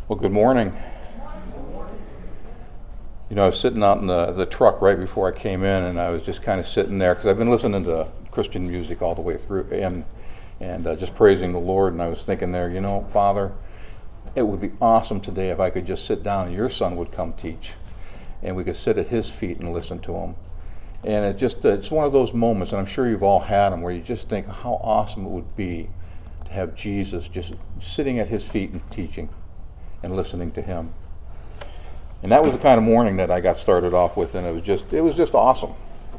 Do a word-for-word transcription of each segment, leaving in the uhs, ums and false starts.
Well, good morning. You know, I was sitting out in the, the truck right before I came in, and I was just kind of sitting there because I've been listening to Christian music all the way through and, and uh, just praising the Lord. And I was thinking there, you know, Father, it would be awesome today if I could just sit down and your son would come teach, and we could sit at his feet and listen to him. And it just uh, it's one of those moments, and I'm sure you've all had them, where you just think how awesome it would be to have Jesus just sitting at his feet and teaching and listening to him. And that was the kind of morning that I got started off with, and it was just it was just awesome.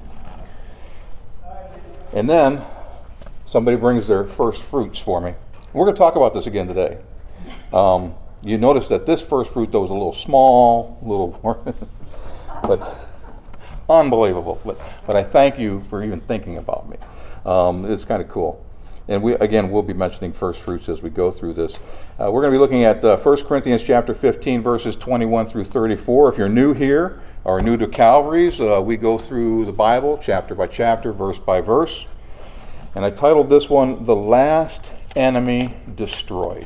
And then somebody brings their first fruits for me. We're going to talk about this again today. Um, you notice that this first fruit, though, was a little small, a little more, but unbelievable. But, but I thank you for even thinking about me. Um, it's kind of cool. And we again, we'll be mentioning first fruits as we go through this. Uh, we're going to be looking at uh, First Corinthians chapter fifteen, verses twenty-one through thirty-four. If you're new here or new to Calvary's, uh, we go through the Bible chapter by chapter, verse by verse. And I titled this one, The Last Enemy Destroyed.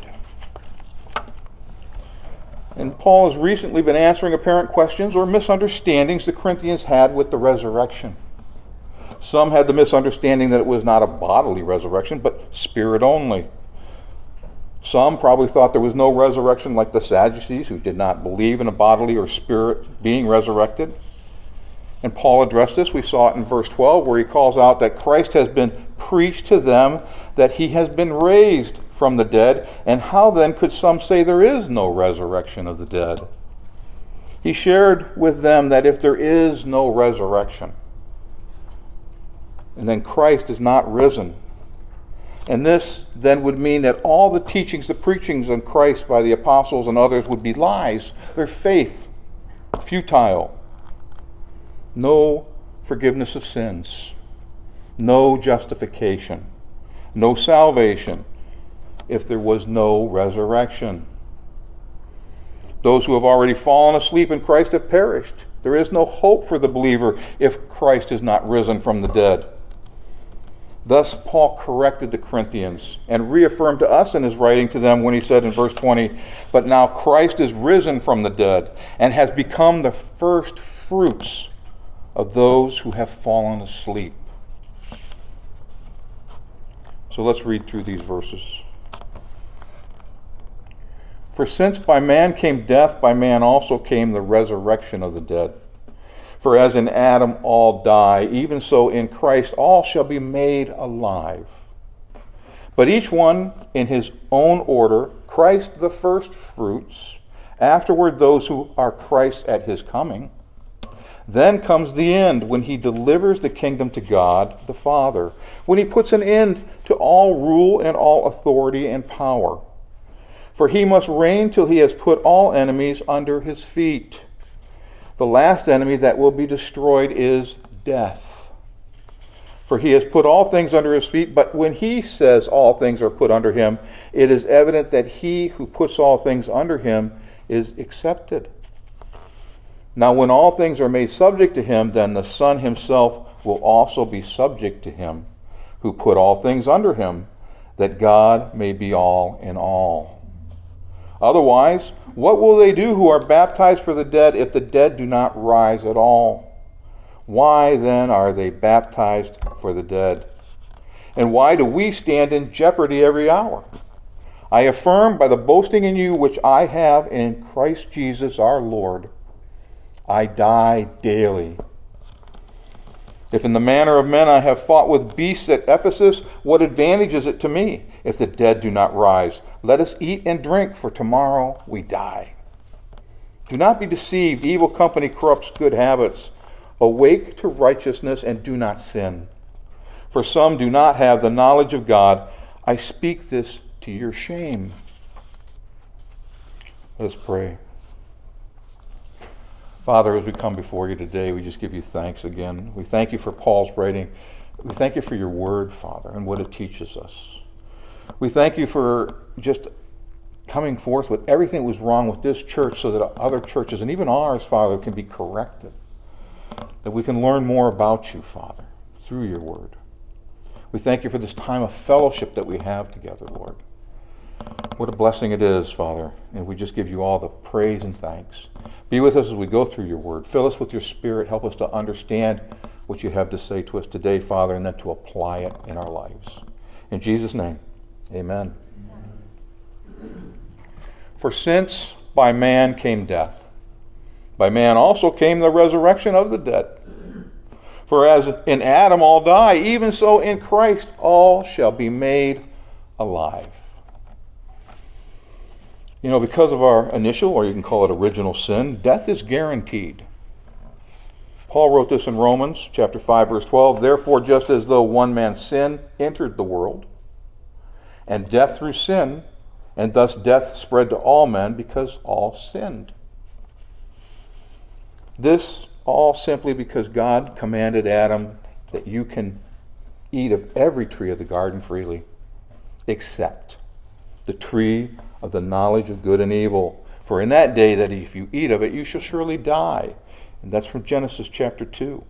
And Paul has recently been answering apparent questions or misunderstandings the Corinthians had with the resurrection. Some had the misunderstanding that it was not a bodily resurrection, but spirit only. Some probably thought there was no resurrection, like the Sadducees, who did not believe in a bodily or spirit being resurrected. And Paul addressed this. We saw it in verse twelve, where he calls out that Christ has been preached to them, that he has been raised from the dead, and how then could some say there is no resurrection of the dead? He shared with them that if there is no resurrection, and then Christ is not risen, and this then would mean that all the teachings, the preachings on Christ by the apostles and others would be lies. Their faith, futile. No forgiveness of sins. No justification. No salvation if there was no resurrection. Those who have already fallen asleep in Christ have perished. There is no hope for the believer if Christ is not risen from the dead. Thus, Paul corrected the Corinthians and reaffirmed to us in his writing to them when he said in verse twenty, "But now Christ is risen from the dead and has become the first fruits of those who have fallen asleep." So let's read through these verses. "For since by man came death, by man also came the resurrection of the dead. For as in Adam all die, even so in Christ all shall be made alive. But each one in his own order, Christ the first fruits, afterward those who are Christ at his coming. Then comes the end, when he delivers the kingdom to God the Father, when he puts an end to all rule and all authority and power. For he must reign till he has put all enemies under his feet. The last enemy that will be destroyed is death. For he has put all things under his feet, but when he says all things are put under him, it is evident that he who puts all things under him is accepted. Now when all things are made subject to him, then the Son himself will also be subject to him, who put all things under him, that God may be all in all. Otherwise, what will they do who are baptized for the dead if the dead do not rise at all? Why then are they baptized for the dead? And why do we stand in jeopardy every hour? I affirm by the boasting in you which I have in Christ Jesus our Lord, I die daily. If in the manner of men I have fought with beasts at Ephesus, what advantage is it to me if the dead do not rise? Let us eat and drink, for tomorrow we die. Do not be deceived. Evil company corrupts good habits. Awake to righteousness and do not sin. For some do not have the knowledge of God. I speak this to your shame." Let us pray. Father, as we come before you today, we just give you thanks again. We thank you for Paul's writing. We thank you for your word, Father, and what it teaches us. We thank you for just coming forth with everything that was wrong with this church so that other churches, and even ours, Father, can be corrected. That we can learn more about you, Father, through your word. We thank you for this time of fellowship that we have together, Lord. What a blessing it is, Father, and we just give you all the praise and thanks. Be with us as we go through your word. Fill us with your Spirit. Help us to understand what you have to say to us today, Father, and then to apply it in our lives. In Jesus' name, amen. For since by man came death, by man also came the resurrection of the dead. For as in Adam all die, even so in Christ all shall be made alive. You know, because of our initial, or you can call it original sin, death is guaranteed. Paul wrote this in Romans chapter five, verse twelve. Therefore, just as though one man's sin entered the world, and death through sin, and thus death spread to all men because all sinned. This all simply because God commanded Adam that you can eat of every tree of the garden freely, except the tree of the knowledge of good and evil. For in that day that if you eat of it, you shall surely die. And that's from Genesis chapter two.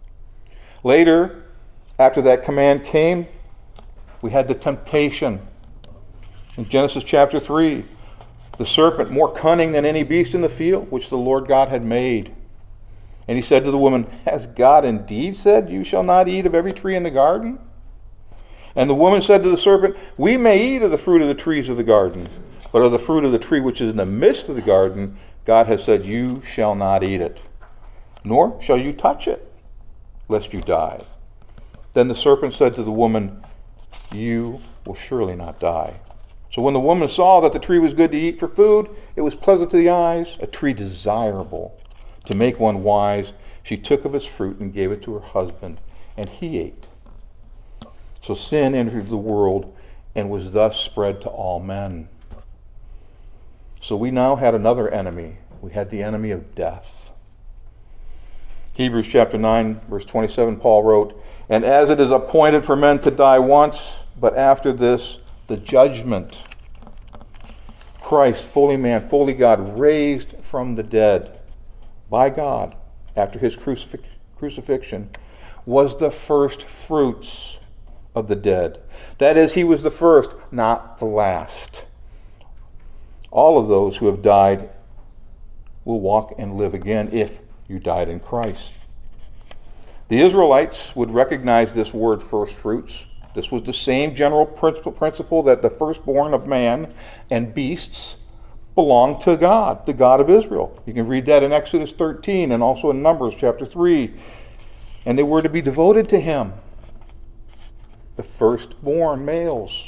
Later, after that command came, we had the temptation. In Genesis chapter three, the serpent, more cunning than any beast in the field, which the Lord God had made. And he said to the woman, has God indeed said, you shall not eat of every tree in the garden? And the woman said to the serpent, we may eat of the fruit of the trees of the garden, but of the fruit of the tree which is in the midst of the garden, God has said, you shall not eat it, nor shall you touch it, lest you die. Then the serpent said to the woman, you will surely not die. So when the woman saw that the tree was good to eat for food, it was pleasant to the eyes, a tree desirable to make one wise, she took of its fruit and gave it to her husband, and he ate. So sin entered the world and was thus spread to all men. So we now had another enemy. We had the enemy of death. Hebrews chapter nine, verse twenty-seven, Paul wrote, and as it is appointed for men to die once, but after this, the judgment. Christ, fully man, fully God, raised from the dead by God after his crucifix, crucifixion, was the first fruits of the dead. That is, he was the first, not the last. All of those who have died will walk and live again if you died in Christ. The Israelites would recognize this word first fruits. This was the same general principle that the firstborn of man and beasts belonged to God, the God of Israel. You can read that in Exodus thirteen and also in Numbers chapter three. And they were to be devoted to him. The firstborn males.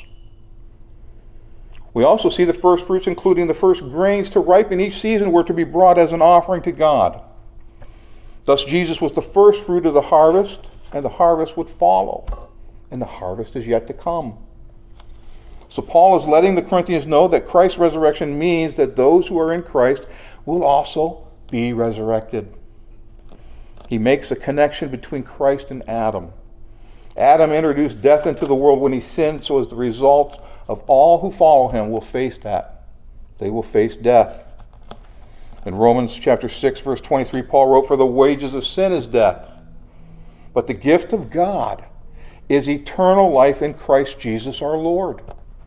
We also see the first fruits, including the first grains to ripen each season, were to be brought as an offering to God. Thus Jesus was the first fruit of the harvest, and the harvest would follow. And the harvest is yet to come. So Paul is letting the Corinthians know that Christ's resurrection means that those who are in Christ will also be resurrected. He makes a connection between Christ and Adam. Adam introduced death into the world when he sinned, so as the result of all who follow him will face that. They will face death. In Romans chapter six, verse twenty-three, Paul wrote, for the wages of sin is death, but the gift of God is eternal life in Christ Jesus our Lord.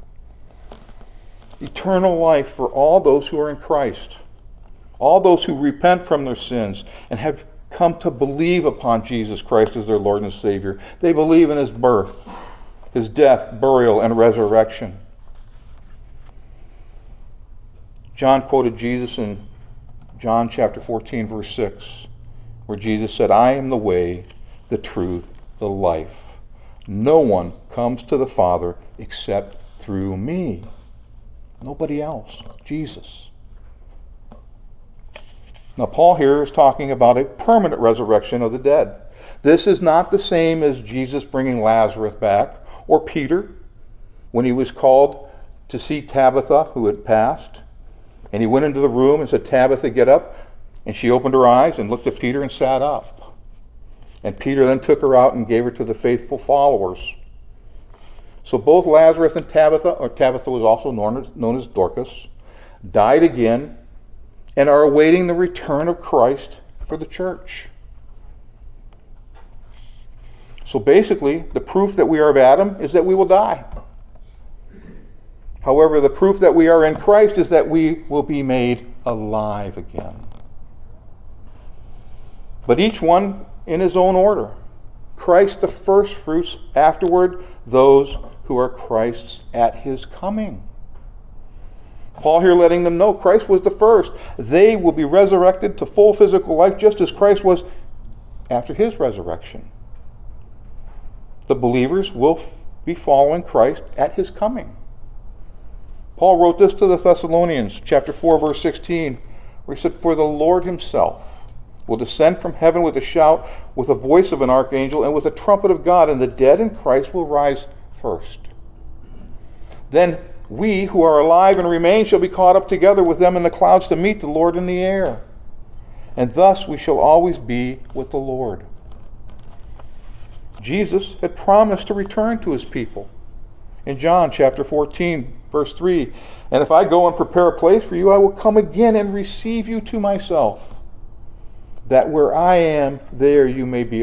Eternal life for all those who are in Christ. All those who repent from their sins and have come to believe upon Jesus Christ as their Lord and Savior. They believe in his birth, his death, burial, and resurrection. John quoted Jesus in John chapter fourteen, verse six, where Jesus said, I am the way, the truth, the life. No one comes to the Father except through me. Nobody else. Jesus. Now, Paul here is talking about a permanent resurrection of the dead. This is not the same as Jesus bringing Lazarus back, or Peter, when he was called to see Tabitha, who had passed. And he went into the room and said, Tabitha, get up. And she opened her eyes and looked at Peter and sat up. And Peter then took her out and gave her to the faithful followers. So both Lazarus and Tabitha, or Tabitha was also known as, known as Dorcas, died again and are awaiting the return of Christ for the church. So basically, the proof that we are of Adam is that we will die. However, the proof that we are in Christ is that we will be made alive again. But each one in his own order. Christ the first fruits, afterward those who are Christ's at his coming. Paul here letting them know Christ was the first. They will be resurrected to full physical life just as Christ was after his resurrection. The believers will f- be following Christ at his coming. Paul wrote this to the Thessalonians, chapter four, verse sixteen, where he said, "For the Lord himself will descend from heaven with a shout, with the voice of an archangel, and with the trumpet of God, and the dead in Christ will rise first. Then we who are alive and remain shall be caught up together with them in the clouds to meet the Lord in the air. And thus we shall always be with the Lord." Jesus had promised to return to his people. In John chapter fourteen, verse three, "And if I go and prepare a place for you, I will come again and receive you to myself, that where I am, there you may be